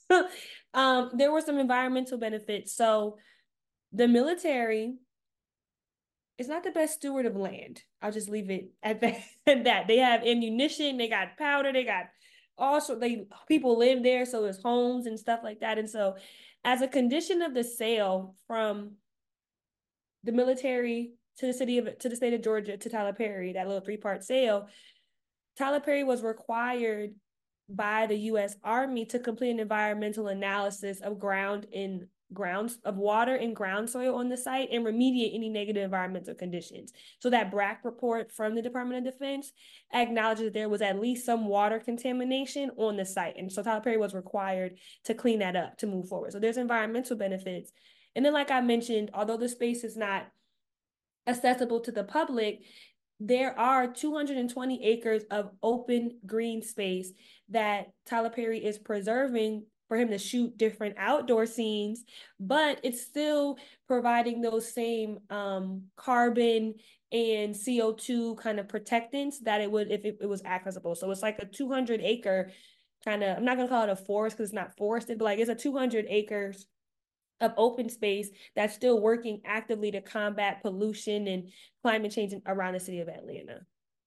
um, there were some environmental benefits. So the military is not the best steward of land. I'll just leave it at that. At that. They have ammunition, they got powder, they got also they people live there, so there's homes and stuff like that. And so as a condition of the sale from the military to the city of to the state of Georgia to Tyler Perry, that little three-part sale, Tyler Perry was required by the U S Army to complete an environmental analysis of ground in grounds of water and ground soil on the site and remediate any negative environmental conditions. So that B R A C report from the Department of Defense acknowledges that there was at least some water contamination on the site. And so Tyler Perry was required to clean that up to move forward. So there's environmental benefits. And then, like I mentioned, although the space is not accessible to the public, there are two hundred twenty acres of open green space that Tyler Perry is preserving for him to shoot different outdoor scenes, but it's still providing those same um, carbon and C O two kind of protectants that it would if it, it was accessible. So it's like a two hundred acre kind of, I'm not going to call it a forest because it's not forested, but like it's a two hundred acres of open space that's still working actively to combat pollution and climate change around the city of Atlanta.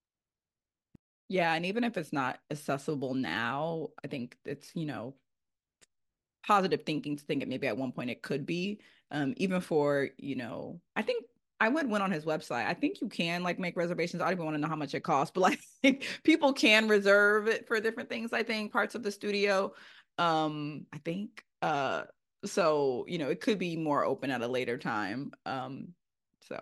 Yeah, and even if it's not accessible now, I think it's, you know, positive thinking to think it maybe at one point it could be. Um, even for, you know, I think I went went on his website. I think you can like make reservations. I don't even want to know how much it costs, but like people can reserve it for different things, I think, parts of the studio. Um, I think uh so, you know, it could be more open at a later time. Um, so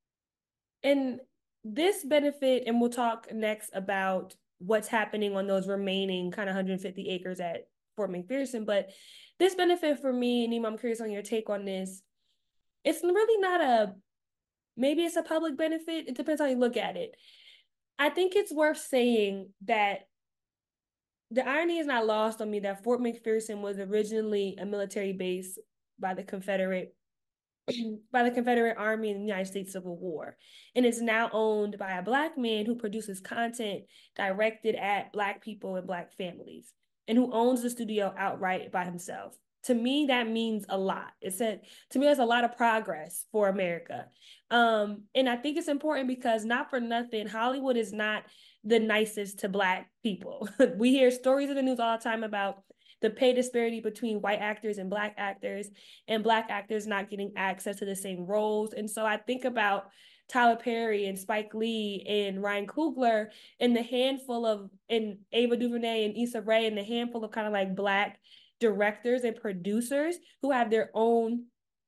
And this benefit, and we'll talk next about what's happening on those remaining kind of one hundred fifty acres at Fort McPherson. But this benefit for me, and Nima, I'm curious on your take on this. It's really not a, maybe it's a public benefit. It depends how you look at it. I think it's worth saying that the irony is not lost on me that Fort McPherson was originally a military base by the Confederate by the Confederate Army in the United States Civil War, and is now owned by a Black man who produces content directed at Black people and Black families, and who owns the studio outright by himself. To me, that means a lot. It said to me, that's a lot of progress for America, um, and I think it's important because not for nothing, Hollywood is not the nicest to Black people. We hear stories in the news all the time about the pay disparity between white actors and Black actors, and Black actors not getting access to the same roles. And so I think about Tyler Perry and Spike Lee and Ryan Coogler and the handful of, and Ava DuVernay and Issa Rae and the handful of kind of like Black directors and producers who have their own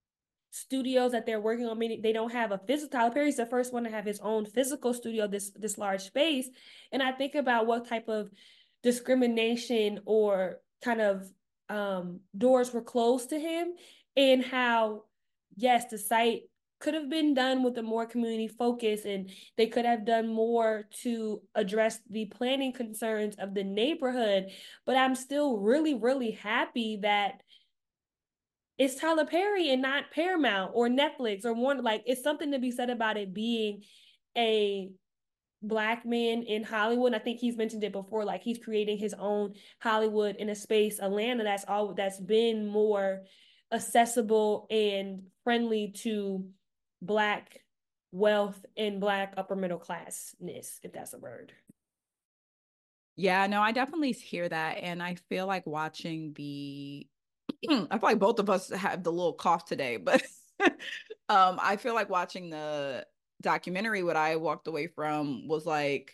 studios that they're working on. Meaning they don't have a physical. Tyler Perry's the first one to have his own physical studio, this this large space. And I think about what type of discrimination or kind of um, doors were closed to him, and how, yes, the site could have been done with a more community focus, and they could have done more to address the planning concerns of the neighborhood. But I'm still really, really happy that it's Tyler Perry and not Paramount or Netflix or one. Like, it's something to be said about it being a Black man in Hollywood. And I think he's mentioned it before, like he's creating his own Hollywood in a space, Atlanta, that's all that's been more accessible and friendly to Black wealth and Black upper middle classness, if that's a word. yeah, no, I definitely hear that. And I feel like watching the I feel like both of us have the little cough today, but um, I feel like watching the documentary, what I walked away from was like,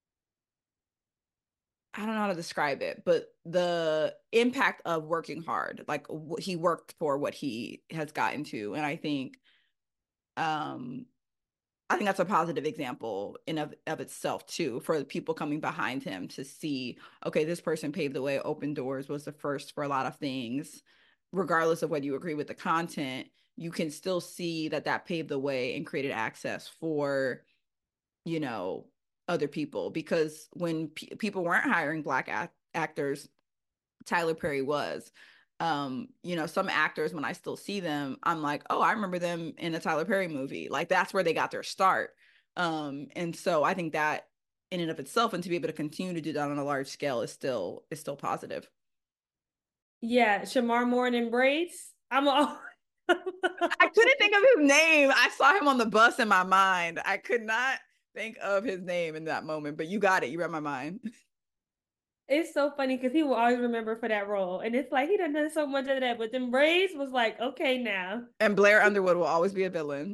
I don't know how to describe it, but the impact of working hard, like what he worked for what he has gotten to. And I think um I think that's a positive example in of, of itself too, for the people coming behind him to see, okay, this person paved the way, open doors, was the first for a lot of things. Regardless of whether you agree with the content, you can still see that that paved the way and created access for, you know, other people. Because when pe people weren't hiring black act actors, Tyler Perry was. Um, you know, some actors, when I still see them, I'm like, oh, I remember them in a Tyler Perry movie. Like that's where they got their start. Um, and so I think that in and of itself, and to be able to continue to do that on a large scale is still is still positive. Yeah, Shamar Moore and Embrace. I'm all I couldn't think of his name. I saw him on the bus in my mind. I could not think of his name in that moment, but you got it. You read my mind. It's so funny because he will always remember for that role. And it's like he done done so much of that. But Embrace was like, okay now. And Blair Underwood will always be a villain.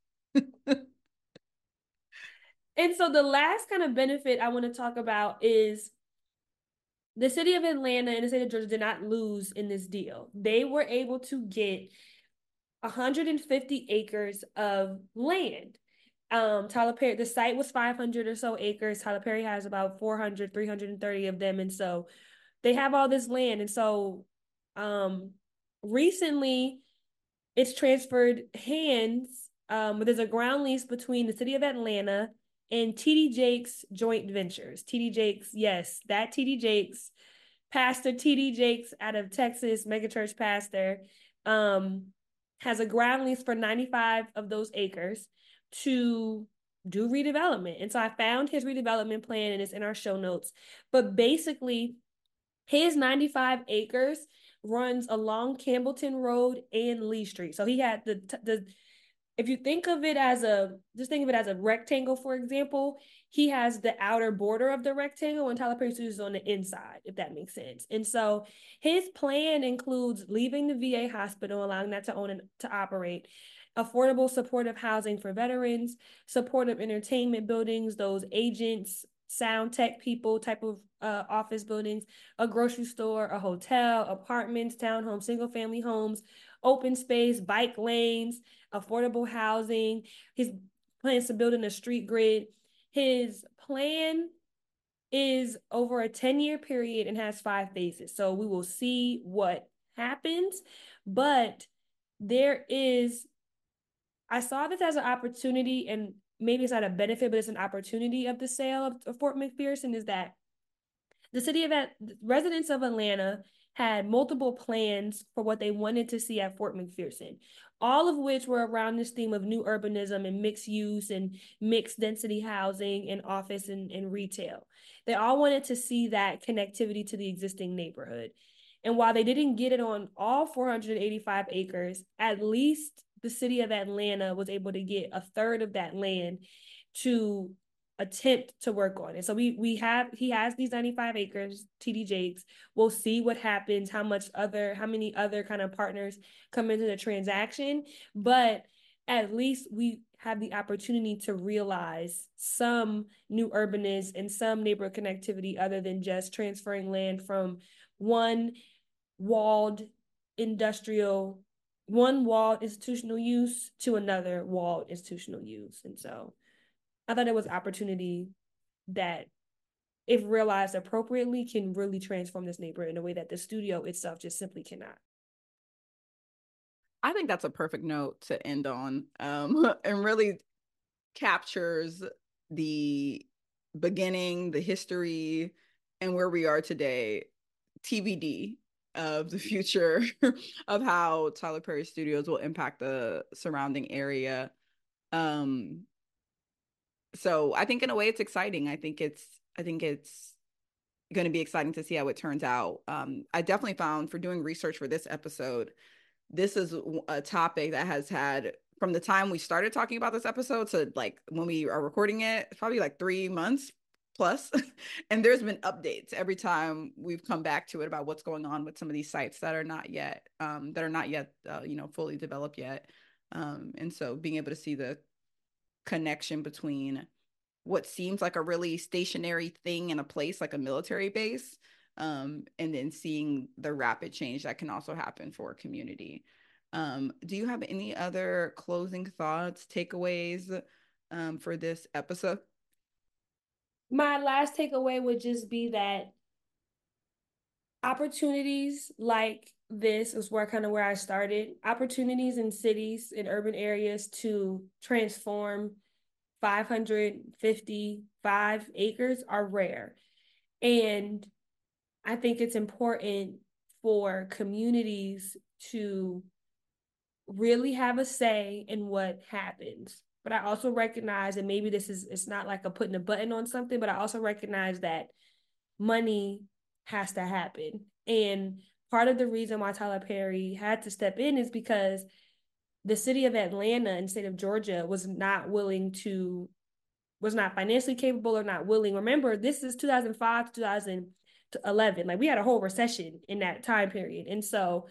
And so the last kind of benefit I want to talk about is the city of Atlanta and the state of Georgia did not lose in this deal. They were able to get one hundred fifty acres of land. Um, Tyler Perry, the site was five hundred or so acres. Tyler Perry has about four hundred, three hundred thirty of them. And so they have all this land. And so um, recently it's transferred hands. Um, there's a ground lease between the city of Atlanta and T D Jakes Joint Ventures. T D Jakes, yes, that T D Jakes, Pastor T D Jakes out of Texas, megachurch pastor, um, has a ground lease for ninety-five of those acres to do redevelopment. And so I found his redevelopment plan and it's in our show notes. But basically, his ninety-five acres runs along Campbellton Road and Lee Street. So he had the the if you think of it as a just think of it as a rectangle, for example, he has the outer border of the rectangle and Tyler Perry Studios is on the inside, if that makes sense. And so his plan includes leaving the V A hospital, allowing that to own and to operate, affordable supportive housing for veterans, supportive entertainment buildings, those agents, sound tech people type of uh, office buildings, a grocery store, a hotel, apartments, townhomes, single family homes, open space, bike lanes, affordable housing. His plans to build in a street grid. His plan is over a ten year period and has five phases. So we will see what happens. But there is, I saw this as an opportunity, and maybe it's not a benefit, but it's an opportunity of the sale of, of Fort McPherson, is that the city of residents of Atlanta had multiple plans for what they wanted to see at Fort McPherson, all of which were around this theme of new urbanism and mixed use and mixed density housing and office and, and retail. They all wanted to see that connectivity to the existing neighborhood. And while they didn't get it on all four hundred eighty-five acres, at least the city of Atlanta was able to get a third of that land to attempt to work on it. So we we have he has these ninety-five acres, T D Jakes. We'll see what happens, how much other, how many other kind of partners come into the transaction. But at least we have the opportunity to realize some new urbanism and some neighborhood connectivity other than just transferring land from one walled industrial, one walled institutional use to another walled institutional use. And so I thought it was opportunity that, if realized appropriately, can really transform this neighborhood in a way that the studio itself just simply cannot. I think that's a perfect note to end on, um, and really captures the beginning, the history, and where we are today, T B D, of the future of how Tyler Perry Studios will impact the surrounding area. Um, so I think in a way it's exciting. I think it's I think it's going to be exciting to see how it turns out. Um, I definitely found, for doing research for this episode, this is a topic that has had, from the time we started talking about this episode to like when we are recording it, it's probably like three months plus. And there's been updates every time we've come back to it about what's going on with some of these sites that are not yet, um, that are not yet, uh, you know, fully developed yet. Um, and so being able to see the connection between what seems like a really stationary thing in a place like a military base, um, and then seeing the rapid change that can also happen for a community. Um, do you have any other closing thoughts, takeaways, um, for this episode? My last takeaway would just be that opportunities like this is where kind of where I started. Opportunities in cities, in urban areas to transform five hundred fifty-five acres are rare. And I think it's important for communities to really have a say in what happens. But I also recognize that maybe this is, it's not like a putting a button on something, but I also recognize that money has to happen. And part of the reason why Tyler Perry had to step in is because the city of Atlanta and state of Georgia was not willing to, was not financially capable or not willing. Remember, this is two thousand five to two thousand eleven. Like we had a whole recession in that time period. And so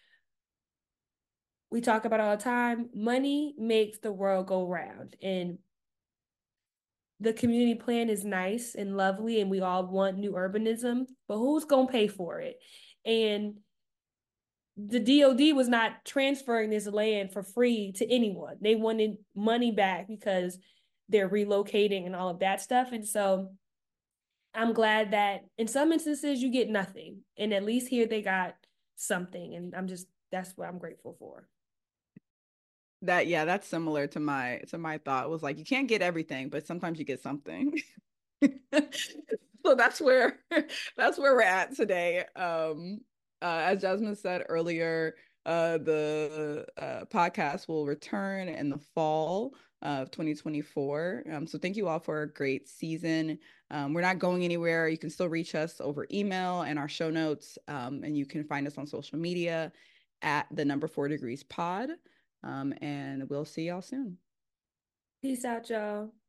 we talk about all the time, money makes the world go round. And the community plan is nice and lovely, and we all want new urbanism, but who's going to pay for it? And the D O D was not transferring this land for free to anyone. They wanted money back because they're relocating and all of that stuff. And so I'm glad that in some instances you get nothing. And at least here they got something. And I'm just, that's what I'm grateful for. That yeah, that's similar to my to my thought. It was like you can't get everything, but sometimes you get something. So that's where that's where we're at today. Um, uh, as Jasmine said earlier, uh, the uh, podcast will return in the fall of twenty twenty-four. Um, so thank you all for a great season. Um, we're not going anywhere. You can still reach us over email and our show notes, um, and you can find us on social media at the number four degrees pod. Um, and we'll see y'all soon. Peace out, y'all.